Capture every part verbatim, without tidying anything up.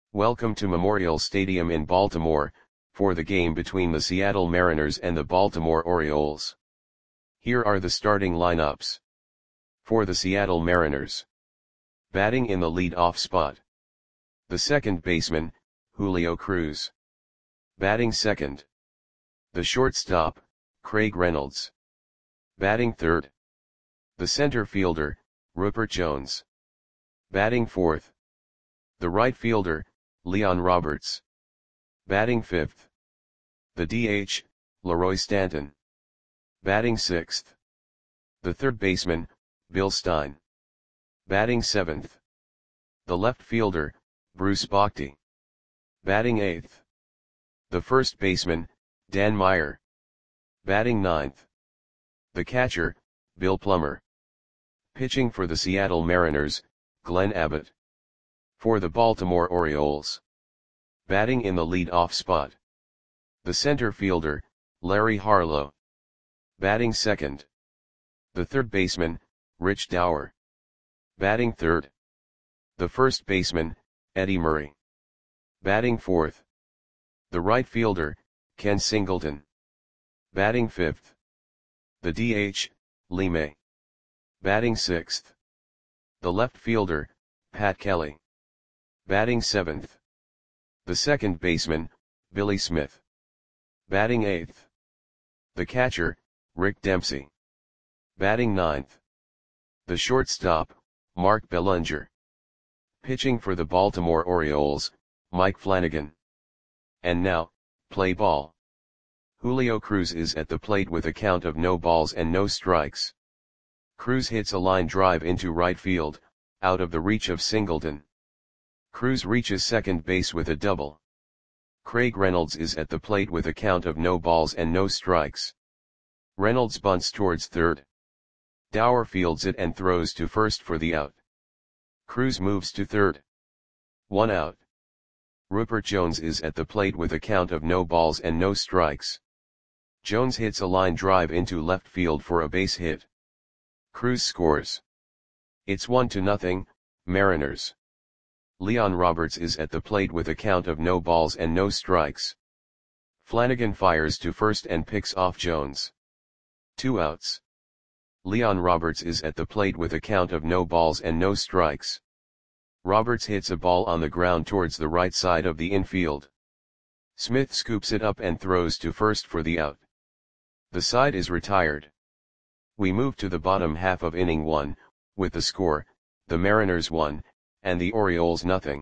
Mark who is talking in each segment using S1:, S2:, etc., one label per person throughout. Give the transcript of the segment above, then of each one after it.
S1: Welcome to Memorial Stadium in Baltimore, for the game between the Seattle Mariners and the Baltimore Orioles. Here are the starting lineups. For the Seattle Mariners. Batting in the lead-off spot. The second baseman, Julio Cruz. Batting second. The shortstop, Craig Reynolds. Batting third. The center fielder, Rupert Jones. Batting fourth. The right fielder, Leon Roberts. Batting fifth. The D H, Leroy Stanton. Batting sixth. The third baseman, Bill Stein. Batting seventh. The left fielder, Bruce Bochy. Batting eighth. The first baseman, Dan Meyer. Batting ninth. The catcher, Bill Plummer. Pitching for the Seattle Mariners, Glenn Abbott. For the Baltimore Orioles. Batting in the lead-off spot. The center fielder, Larry Harlow. Batting second. The third baseman, Rich Dauer. Batting third. The first baseman, Eddie Murray. Batting fourth. The right fielder, Ken Singleton. Batting fifth. The D H, Lee May. Batting sixth. The left fielder, Pat Kelly. Batting seventh. The second baseman, Billy Smith. Batting eighth. The catcher, Rick Dempsey. Batting ninth. The shortstop, Mark Bellinger. Pitching for the Baltimore Orioles, Mike Flanagan. And now, play ball. Julio Cruz is at the plate with a count of no balls and no strikes. Cruz hits a line drive into right field, out of the reach of Singleton. Cruz reaches second base with a double. Craig Reynolds is at the plate with a count of no balls and no strikes. Reynolds bunts towards third. Dauer fields it and throws to first for the out. Cruz moves to third. One out. Rupert Jones is at the plate with a count of no balls and no strikes. Jones hits a line drive into left field for a base hit. Cruz scores. It's one to nothing, Mariners. Leon Roberts is at the plate with a count of no balls and no strikes. Flanagan fires to first and picks off Jones. Two outs. Leon Roberts is at the plate with a count of no balls and no strikes. Roberts hits a ball on the ground towards the right side of the infield. Smith scoops it up and throws to first for the out. The side is retired. We move to the bottom half of inning one, with the score, the Mariners one, and the Orioles nothing.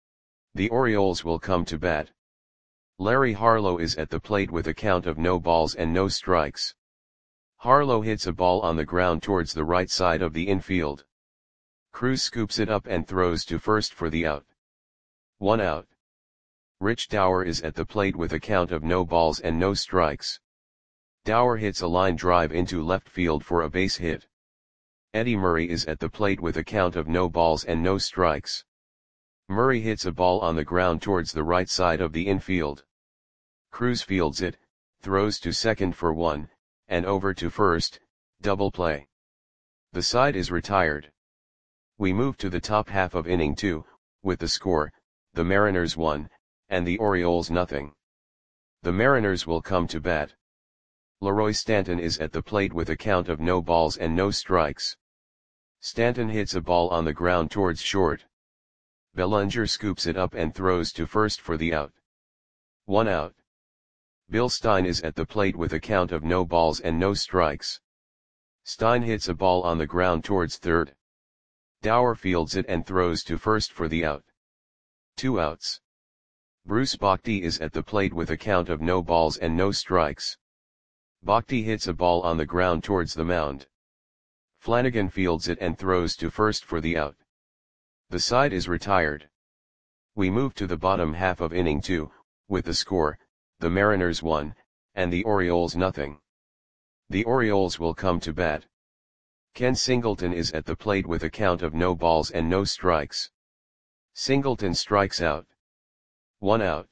S1: The Orioles will come to bat. Larry Harlow is at the plate with a count of no balls and no strikes. Harlow hits a ball on the ground towards the right side of the infield. Cruz scoops it up and throws to first for the out. One out. Rich Dauer is at the plate with a count of no balls and no strikes. Dauer hits a line drive into left field for a base hit. Eddie Murray is at the plate with a count of no balls and no strikes. Murray hits a ball on the ground towards the right side of the infield. Cruz fields it, throws to second for one, and over to first, double play. The side is retired. We move to the top half of inning two, with the score, the Mariners one, and the Orioles nothing. The Mariners will come to bat. Leroy Stanton is at the plate with a count of no balls and no strikes. Stanton hits a ball on the ground towards short. Bellinger scoops it up and throws to first for the out. One out. Bill Stein is at the plate with a count of no balls and no strikes. Stein hits a ball on the ground towards third. Dauer fields it and throws to first for the out. Two outs. Bruce Bochy is at the plate with a count of no balls and no strikes. Bochy hits a ball on the ground towards the mound. Flanagan fields it and throws to first for the out. The side is retired. We move to the bottom half of inning two, with the score, the Mariners one, and the Orioles nothing. The Orioles will come to bat. Ken Singleton is at the plate with a count of no balls and no strikes. Singleton strikes out. One out.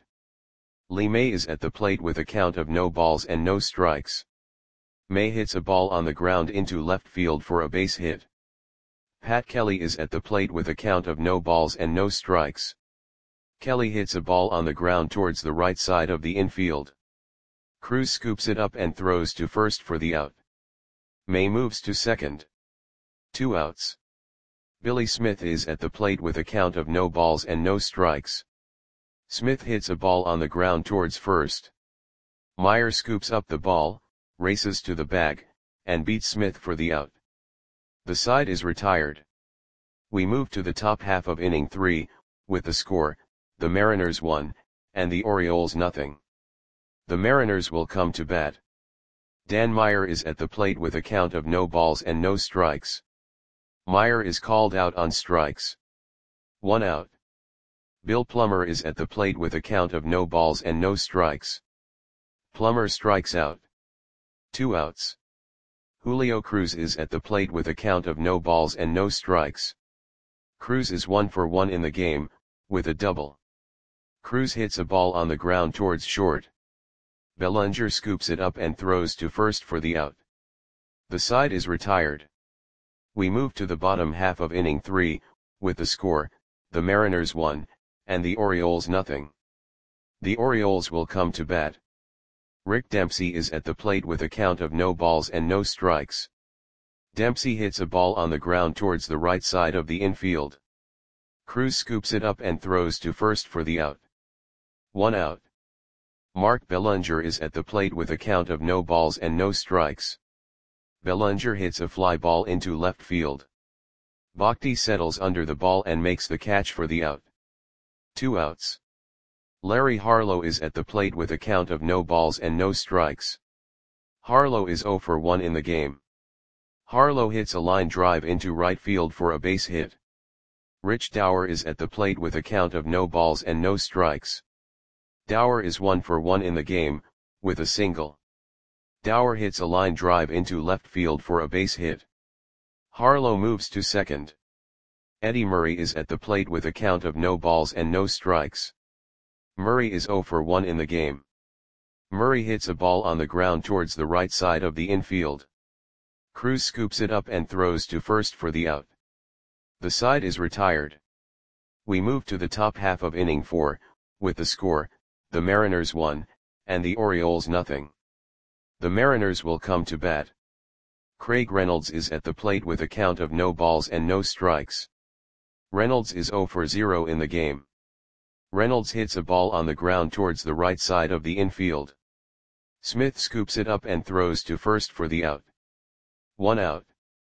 S1: Lee May is at the plate with a count of no balls and no strikes. May hits a ball on the ground into left field for a base hit. Pat Kelly is at the plate with a count of no balls and no strikes. Kelly hits a ball on the ground towards the right side of the infield. Cruz scoops it up and throws to first for the out. May moves to second. Two outs. Billy Smith is at the plate with a count of no balls and no strikes. Smith hits a ball on the ground towards first. Meyer scoops up the ball, races to the bag, and beats Smith for the out. The side is retired. We move to the top half of inning three, with the score, the Mariners one, and the Orioles nothing. The Mariners will come to bat. Dan Meyer is at the plate with a count of no balls and no strikes. Meyer is called out on strikes. One out. Bill Plummer is at the plate with a count of no balls and no strikes. Plummer strikes out. Two outs. Julio Cruz is at the plate with a count of no balls and no strikes. Cruz is one for one in the game, with a double. Cruz hits a ball on the ground towards short. Bellinger scoops it up and throws to first for the out. The side is retired. We move to the bottom half of inning three, with the score, the Mariners one, and the Orioles nothing. The Orioles will come to bat. Rick Dempsey is at the plate with a count of no balls and no strikes. Dempsey hits a ball on the ground towards the right side of the infield. Cruz scoops it up and throws to first for the out. One out. Mark Bellinger is at the plate with a count of no balls and no strikes. Bellinger hits a fly ball into left field. Bhakti settles under the ball and makes the catch for the out. Two outs. Larry Harlow is at the plate with a count of no balls and no strikes. Harlow is zero for one in the game. Harlow hits a line drive into right field for a base hit. Rich Dower is at the plate with a count of no balls and no strikes. Dower is one for one in the game, with a single. Dower hits a line drive into left field for a base hit. Harlow moves to second. Eddie Murray is at the plate with a count of no balls and no strikes. Murray is zero for one in the game. Murray hits a ball on the ground towards the right side of the infield. Cruz scoops it up and throws to first for the out. The side is retired. We move to the top half of inning four, with the score, the Mariners one, and the Orioles nothing. The Mariners will come to bat. Craig Reynolds is at the plate with a count of no balls and no strikes. Reynolds is zero for zero in the game. Reynolds hits a ball on the ground towards the right side of the infield. Smith scoops it up and throws to first for the out. One out.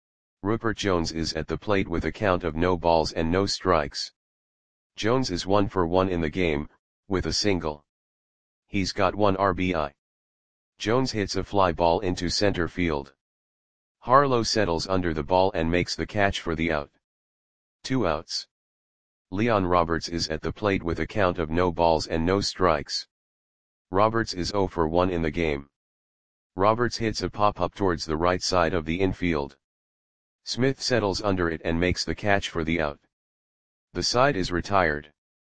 S1: Rupert Jones is at the plate with a count of no balls and no strikes. Jones is one for one in the game, with a single. He's got one R B I. Jones hits a fly ball into center field. Harlow settles under the ball and makes the catch for the out. Two outs. Leon Roberts is at the plate with a count of no balls and no strikes. Roberts is zero for one in the game. Roberts hits a pop-up towards the right side of the infield. Smith settles under it and makes the catch for the out. The side is retired.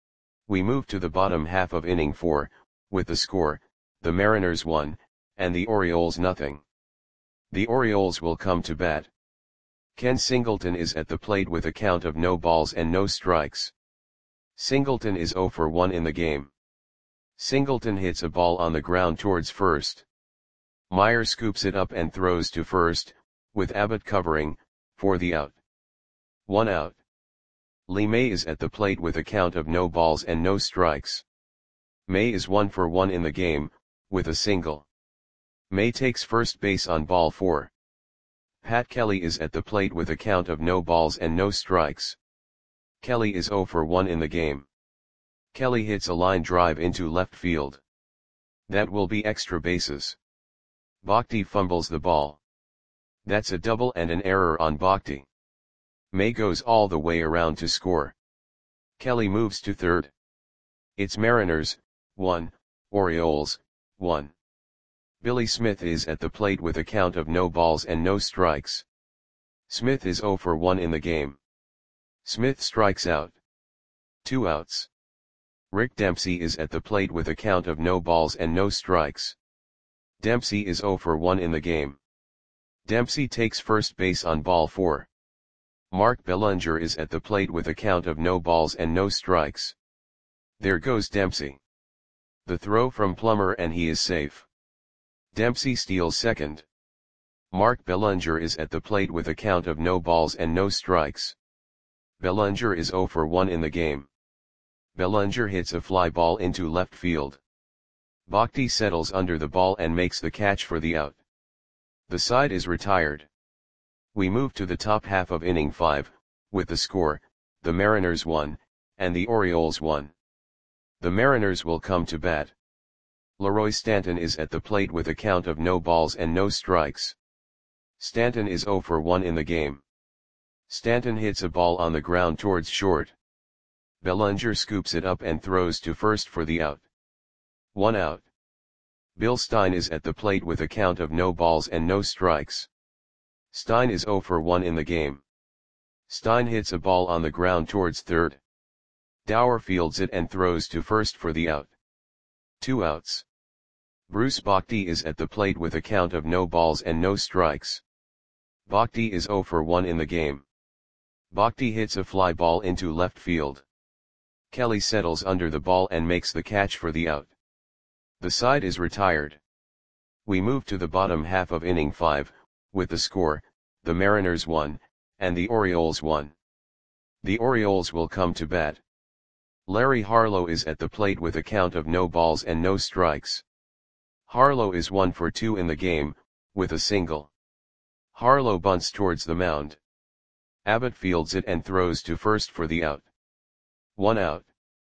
S1: We move to the bottom half of inning four, with the score, the Mariners one, and the Orioles nothing. The Orioles will come to bat. Ken Singleton is at the plate with a count of no balls and no strikes. Singleton is zero for one in the game. Singleton hits a ball on the ground towards first. Meyer scoops it up and throws to first, with Abbott covering, for the out. One out. Lee May is at the plate with a count of no balls and no strikes. May is one for one in the game, with a single. May takes first base on ball four. Pat Kelly is at the plate with a count of no balls and no strikes. Kelly is zero for one in the game. Kelly hits a line drive into left field. That will be extra bases. Bhakti fumbles the ball. That's a double and an error on Bhakti. May goes all the way around to score. Kelly moves to third. It's Mariners, one, Orioles, one. Billy Smith is at the plate with a count of no balls and no strikes. Smith is zero for one in the game. Smith strikes out. Two outs. Rick Dempsey is at the plate with a count of no balls and no strikes. Dempsey is zero for one in the game. Dempsey takes first base on ball four. Mark Bellinger is at the plate with a count of no balls and no strikes. There goes Dempsey. The throw from Plummer and he is safe. Dempsey steals second. Mark Bellinger is at the plate with a count of no balls and no strikes. Bellinger is zero for one in the game. Bellinger hits a fly ball into left field. Bhakti settles under the ball and makes the catch for the out. The side is retired. We move to the top half of inning five, with the score, the Mariners won, and the Orioles won. The Mariners will come to bat. Leroy Stanton is at the plate with a count of no balls and no strikes. Stanton is zero for one in the game. Stanton hits a ball on the ground towards short. Bellinger scoops it up and throws to first for the out. One out. Bill Stein is at the plate with a count of no balls and no strikes. Stein is zero for one in the game. Stein hits a ball on the ground towards third. Dower fields it and throws to first for the out. Two outs. Bruce Bhakti is at the plate with a count of no balls and no strikes. Bhakti is zero for one in the game. Bhakti hits a fly ball into left field. Kelly settles under the ball and makes the catch for the out. The side is retired. We move to the bottom half of inning five, with the score, the Mariners won, and the Orioles won. The Orioles will come to bat. Larry Harlow is at the plate with a count of no balls and no strikes. Harlow is one for two in the game, with a single. Harlow bunts towards the mound. Abbott fields it and throws to first for the out. One out.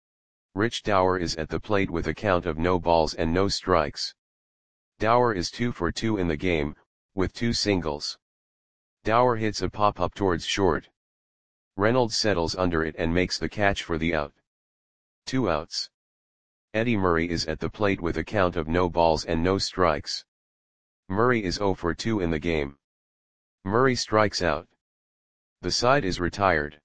S1: Rich Dower is at the plate with a count of no balls and no strikes. Dower is two for two in the game, with two singles. Dower hits a pop-up towards short. Reynolds settles under it and makes the catch for the out. Two outs. Eddie Murray is at the plate with a count of no balls and no strikes. Murray is zero for two in the game. Murray strikes out. The side is retired.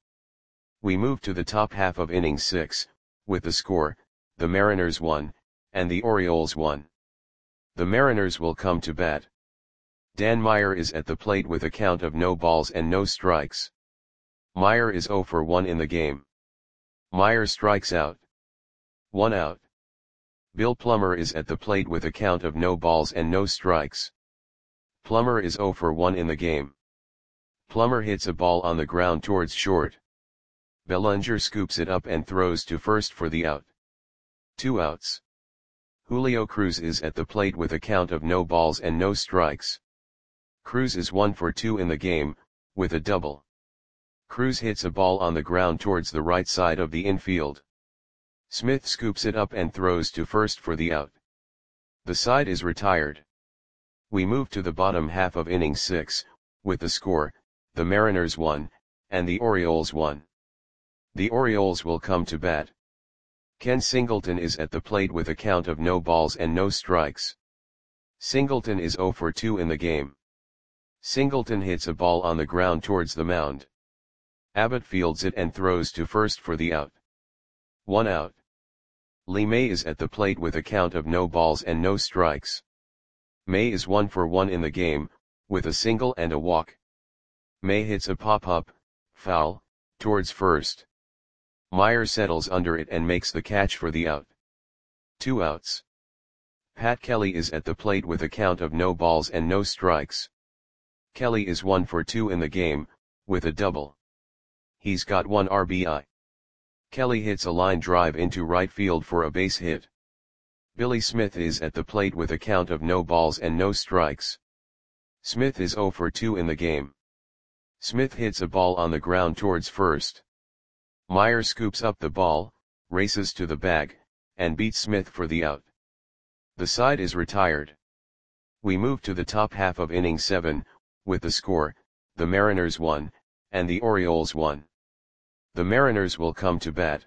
S1: We move to the top half of inning six, with the score, the Mariners won, and the Orioles won. The Mariners will come to bat. Dan Meyer is at the plate with a count of no balls and no strikes. Meyer is zero for one in the game. Meyer strikes out. One out. Bill Plummer is at the plate with a count of no balls and no strikes. Plummer is zero for one in the game. Plummer hits a ball on the ground towards short. Bellinger scoops it up and throws to first for the out. Two outs. Julio Cruz is at the plate with a count of no balls and no strikes. Cruz is one for two in the game, with a double. Cruz hits a ball on the ground towards the right side of the infield. Smith scoops it up and throws to first for the out. The side is retired. We move to the bottom half of inning six, with the score, the Mariners won, and the Orioles won. The Orioles will come to bat. Ken Singleton is at the plate with a count of no balls and no strikes. Singleton is zero for two in the game. Singleton hits a ball on the ground towards the mound. Abbott fields it and throws to first for the out. One out. Lee May is at the plate with a count of no balls and no strikes. May is one for one in the game, with a single and a walk. May hits a pop-up, foul, towards first. Meyer settles under it and makes the catch for the out. Two outs. Pat Kelly is at the plate with a count of no balls and no strikes. Kelly is one for two in the game, with a double. He's got one R B I. Kelly hits a line drive into right field for a base hit. Billy Smith is at the plate with a count of no balls and no strikes. Smith is zero for two in the game. Smith hits a ball on the ground towards first. Meyer scoops up the ball, races to the bag, and beats Smith for the out. The side is retired. We move to the top half of inning seven, with the score, the Mariners won, and the Orioles won. The Mariners will come to bat.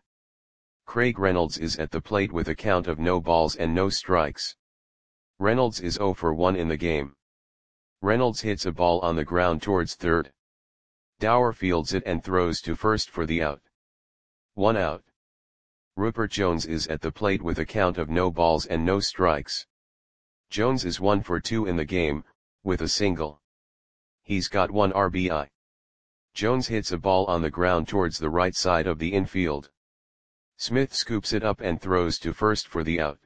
S1: Craig Reynolds is at the plate with a count of no balls and no strikes. Reynolds is zero for one in the game. Reynolds hits a ball on the ground towards third. Dower fields it and throws to first for the out. One out. Rupert Jones is at the plate with a count of no balls and no strikes. Jones is one for two in the game, with a single. He's got one R B I. Jones hits a ball on the ground towards the right side of the infield. Smith scoops it up and throws to first for the out.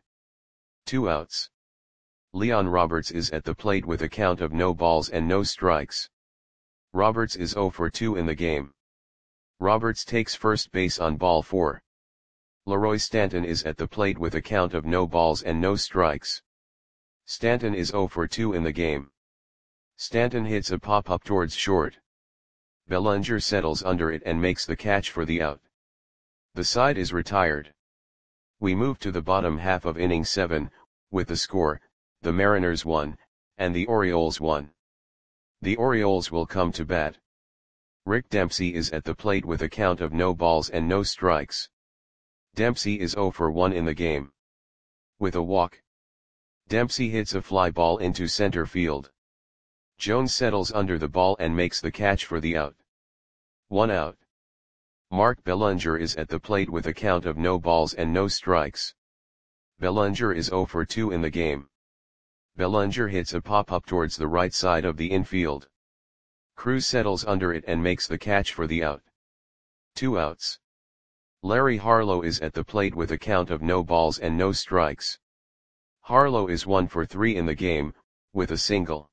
S1: Two outs. Leon Roberts is at the plate with a count of no balls and no strikes. Roberts is oh for two in the game. Roberts takes first base on ball four. Leroy Stanton is at the plate with a count of no balls and no strikes. Stanton is oh for two in the game. Stanton hits a pop-up towards short. Bellinger settles under it and makes the catch for the out. The side is retired. We move to the bottom half of inning seven, with the score, the Mariners won, and the Orioles won. The Orioles will come to bat. Rick Dempsey is at the plate with a count of no balls and no strikes. Dempsey is oh for one in the game. With a walk, Dempsey hits a fly ball into center field. Jones settles under the ball and makes the catch for the out. One out. Mark Bellinger is at the plate with a count of no balls and no strikes. Bellinger is oh for two in the game. Bellinger hits a pop-up towards the right side of the infield. Cruz settles under it and makes the catch for the out. Two outs. Larry Harlow is at the plate with a count of no balls and no strikes. Harlow is one for three in the game, with a single.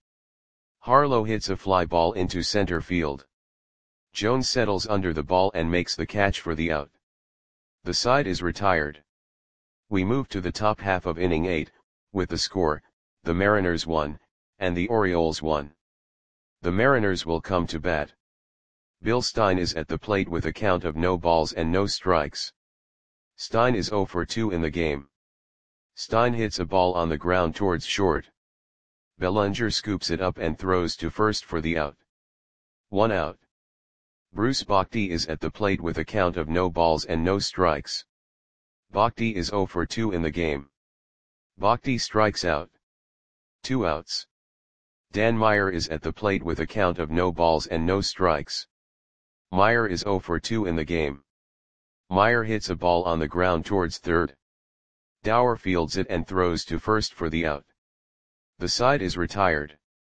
S1: Harlow hits a fly ball into center field. Jones settles under the ball and makes the catch for the out. The side is retired. We move to the top half of inning eight, with the score, the Mariners won, and the Orioles won. The Mariners will come to bat. Bill Stein is at the plate with a count of no balls and no strikes. Stein is oh for two in the game. Stein hits a ball on the ground towards short. Bellinger scoops it up and throws to first for the out. One out. Bruce Bochy is at the plate with a count of no balls and no strikes. Bochy is oh for two in the game. Bochy strikes out. Two outs. Dan Meyer is at the plate with a count of no balls and no strikes. Meyer is oh for two in the game. Meyer hits a ball on the ground towards third. Dower fields it and throws to first for the out. The side is retired.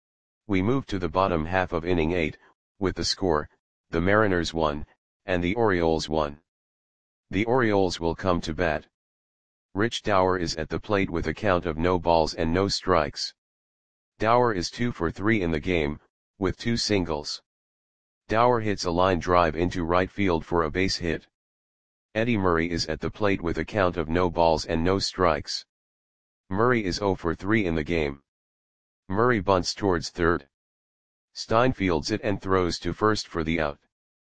S1: We move to the bottom half of inning eight, with the score, the Mariners won, and the Orioles won. The Orioles will come to bat. Rich Dower is at the plate with a count of no balls and no strikes. Dower is two for three in the game, with two singles. Dower hits a line drive into right field for a base hit. Eddie Murray is at the plate with a count of no balls and no strikes. Murray is oh for three in the game. Murray bunts towards third. Stein fields it and throws to first for the out.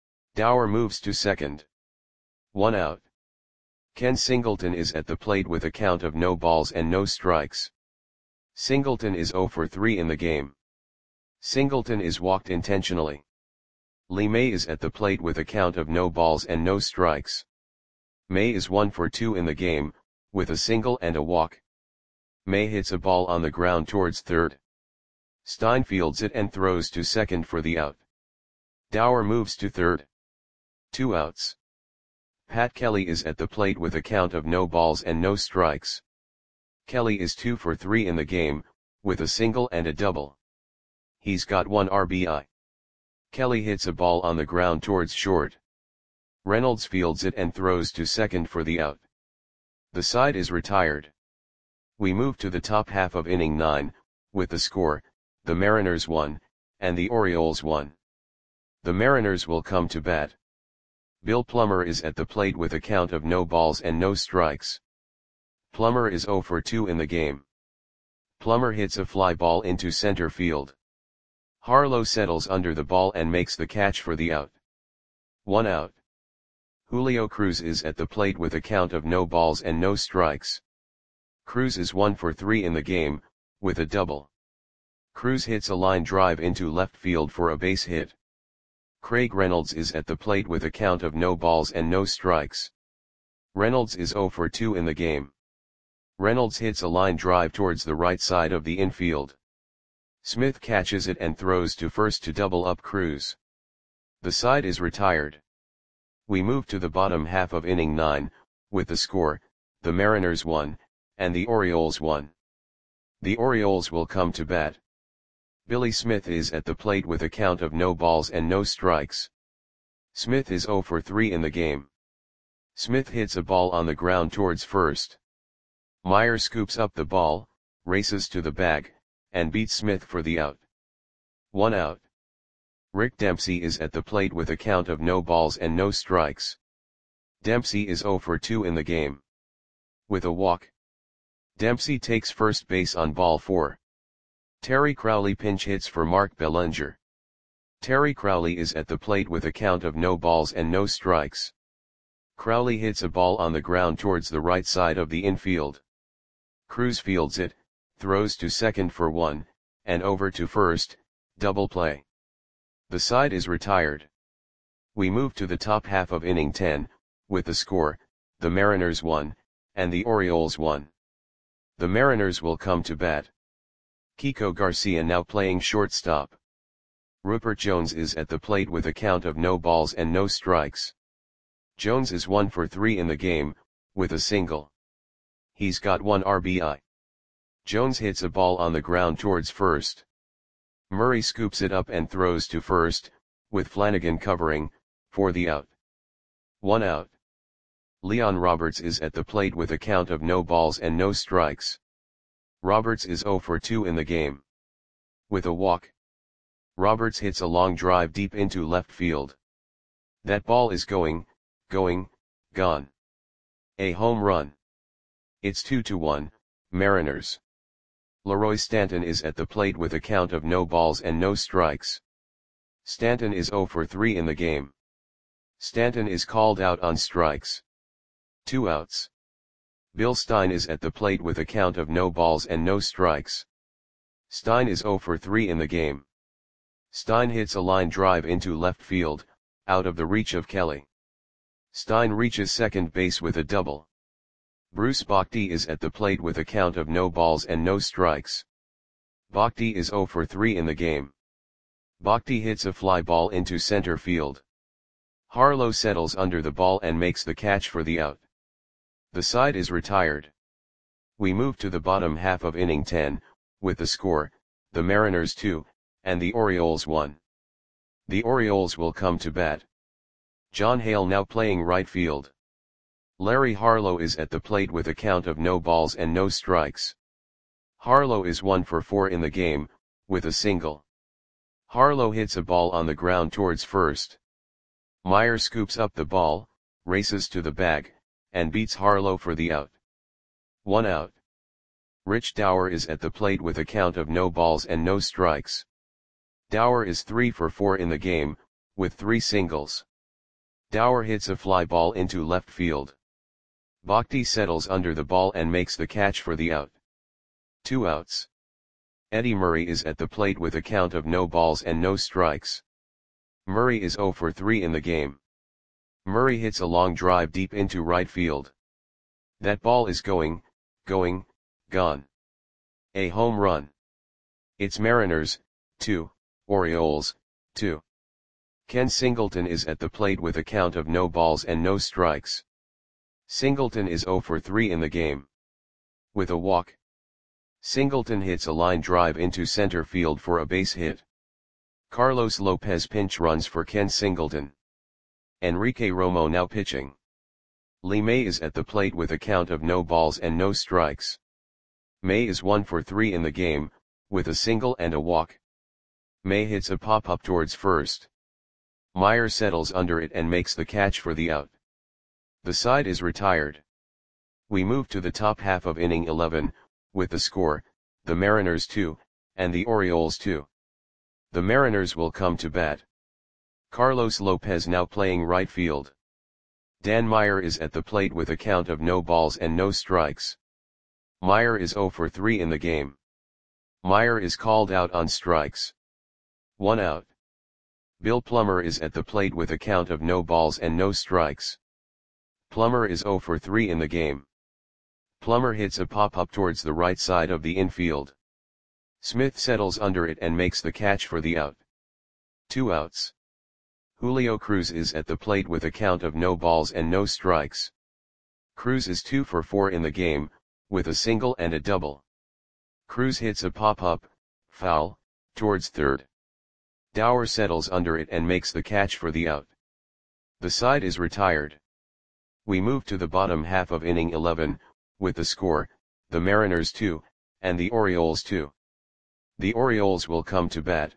S1: Dower moves to second. One out. Ken Singleton is at the plate with a count of no balls and no strikes. Singleton is oh for three in the game. Singleton is walked intentionally. Lee May is at the plate with a count of no balls and no strikes. May is one for two in the game, with a single and a walk. May hits a ball on the ground towards third. Stein fields it and throws to second for the out. Dower moves to third. Two outs. Pat Kelly is at the plate with a count of no balls and no strikes. Kelly is two for three in the game, with a single and a double. He's got one R B I. Kelly hits a ball on the ground towards short. Reynolds fields it and throws to second for the out. The side is retired. We move to the top half of inning nine, with the score, the Mariners won, and the Orioles won. The Mariners will come to bat. Bill Plummer is at the plate with a count of no balls and no strikes. Plummer is oh for two in the game. Plummer hits a fly ball into center field. Harlow settles under the ball and makes the catch for the out. One out. Julio Cruz is at the plate with a count of no balls and no strikes. Cruz is one for three in the game, with a double. Cruz hits a line drive into left field for a base hit. Craig Reynolds is at the plate with a count of no balls and no strikes. Reynolds is oh for two in the game. Reynolds hits a line drive towards the right side of the infield. Smith catches it and throws to first to double up Cruz. The side is retired. We move to the bottom half of inning nine, with the score, the Mariners won, and the Orioles won. The Orioles will come to bat. Billy Smith is at the plate with a count of no balls and no strikes. Smith is oh for three in the game. Smith hits a ball on the ground towards first. Meyer scoops up the ball, races to the bag, and beats Smith for the out. One out. Rick Dempsey is at the plate with a count of no balls and no strikes. Dempsey is oh for two in the game. With a walk. Dempsey takes first base on ball four. Terry Crowley pinch hits for Mark Bellinger. Terry Crowley is at the plate with a count of no balls and no strikes. Crowley hits a ball on the ground towards the right side of the infield. Cruz fields it, throws to second for one, and over to first, double play. The side is retired. We move to the top half of inning ten, with the score, the Mariners one, and the Orioles one. The Mariners will come to bat. Kiko Garcia now playing shortstop. Rupert Jones is at the plate with a count of no balls and no strikes. Jones is one for three in the game, with a single. He's got one R B I. Jones hits a ball on the ground towards first. Murray scoops it up and throws to first, with Flanagan covering, for the out. One out. Leon Roberts is at the plate with a count of no balls and no strikes. Roberts is oh for two in the game. With a walk. Roberts hits a long drive deep into left field. That ball is going, going, gone. A home run. It's two to one, Mariners. Leroy Stanton is at the plate with a count of no balls and no strikes. Stanton is oh for three in the game. Stanton is called out on strikes. Two outs. Bill Stein is at the plate with a count of no balls and no strikes. Stein is oh for three in the game. Stein hits a line drive into left field, out of the reach of Kelly. Stein reaches second base with a double. Bruce Bochy is at the plate with a count of no balls and no strikes. Bochy is oh for three in the game. Bochy hits a fly ball into center field. Harlow settles under the ball and makes the catch for the out. The side is retired. We move to the bottom half of inning ten, with the score, the Mariners two, and the Orioles one. The Orioles will come to bat. John Hale now playing right field. Larry Harlow is at the plate with a count of no balls and no strikes. Harlow is one for four in the game, with a single. Harlow hits a ball on the ground towards first. Meyer scoops up the ball, races to the bag, and beats Harlow for the out. One out. Rich Dower is at the plate with a count of no balls and no strikes. Dower is three for four in the game, with three singles. Dower hits a fly ball into left field. Bochy settles under the ball and makes the catch for the out. Two outs. Eddie Murray is at the plate with a count of no balls and no strikes. Murray is oh for three in the game. Murray hits a long drive deep into right field. That ball is going, going, gone. A home run. It's Mariners, two, Orioles, two. Ken Singleton is at the plate with a count of no balls and no strikes. Singleton is oh for three in the game. With a walk. Singleton hits a line drive into center field for a base hit. Carlos Lopez pinch runs for Ken Singleton. Enrique Romo now pitching. Lee May is at the plate with a count of no balls and no strikes. May is one for three in the game, with a single and a walk. May hits a pop-up towards first. Meyer settles under it and makes the catch for the out. The side is retired. We move to the top half of inning eleven, with the score, the Mariners two, and the Orioles two. The Mariners will come to bat. Carlos Lopez now playing right field. Dan Meyer is at the plate with a count of no balls and no strikes. Meyer is oh for three in the game. Meyer is called out on strikes. One out. Bill Plummer is at the plate with a count of no balls and no strikes. Plummer is oh for three in the game. Plummer hits a pop-up towards the right side of the infield. Smith settles under it and makes the catch for the out. Two outs. Julio Cruz is at the plate with a count of no balls and no strikes. Cruz is two for four in the game, with a single and a double. Cruz hits a pop-up, foul, towards third. Dower settles under it and makes the catch for the out. The side is retired. We move to the bottom half of inning eleven, with the score, the Mariners two, and the Orioles two. The Orioles will come to bat.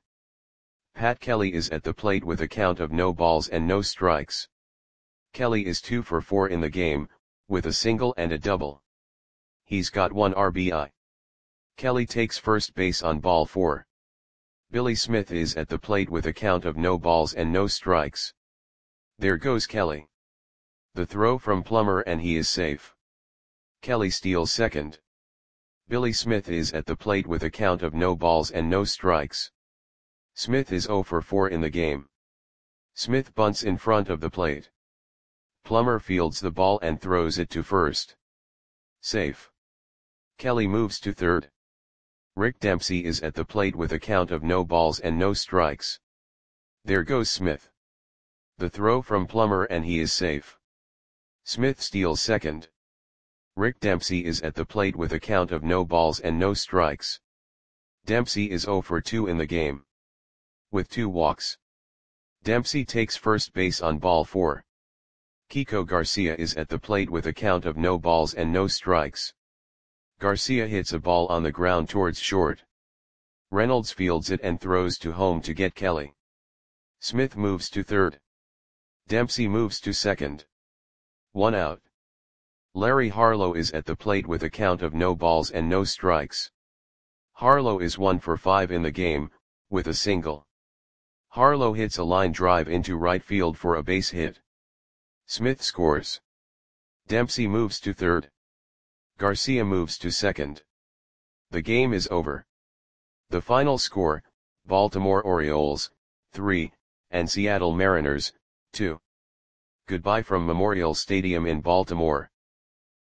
S1: Pat Kelly is at the plate with a count of no balls and no strikes. Kelly is two for four in the game, with a single and a double. He's got one R B I. Kelly takes first base on ball four. Billy Smith is at the plate with a count of no balls and no strikes. There goes Kelly. The throw from Plummer and he is safe. Kelly steals second. Billy Smith is at the plate with a count of no balls and no strikes. Smith is zero for four in the game. Smith bunts in front of the plate. Plummer fields the ball and throws it to first. Safe. Kelly moves to third. Rick Dempsey is at the plate with a count of no balls and no strikes. There goes Smith. The throw from Plummer and he is safe. Smith steals second. Rick Dempsey is at the plate with a count of no balls and no strikes. Dempsey is zero for two in the game. With two walks. Dempsey takes first base on ball four. Kiko Garcia is at the plate with a count of no balls and no strikes. Garcia hits a ball on the ground towards short. Reynolds fields it and throws to home to get Kelly. Smith moves to third. Dempsey moves to second. One out. Larry Harlow is at the plate with a count of no balls and no strikes. Harlow is one for five in the game, with a single. Harlow hits a line drive into right field for a base hit. Smith scores. Dempsey moves to third. Garcia moves to second. The game is over. The final score, Baltimore Orioles, three, and Seattle Mariners, two. Goodbye from Memorial Stadium in Baltimore.